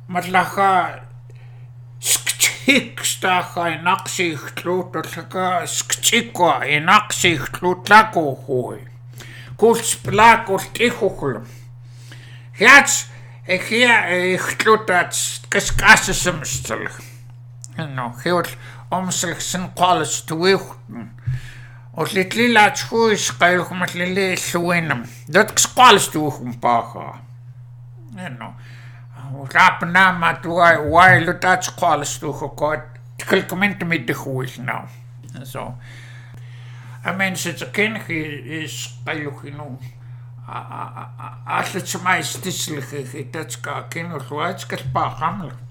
Matlaha sktikstaha inaqsihtluutlaka sktikwa inaqsihtluutlakuhui. Kulsplakultihuhul. Hiats hier ihtluutats kaskassemstel. No, hiul omselsen qalas tuihten. Olitlilaats huis qailhumatlili luinam. Datks qalas tuihum paha. No. Rapnama tuai while that's qalas tuihukot. Tilkament midhuil now. So I mean it's a kinhi is qailuhinu. Alletsmai stislige that's ka kinulwats kalpa haml.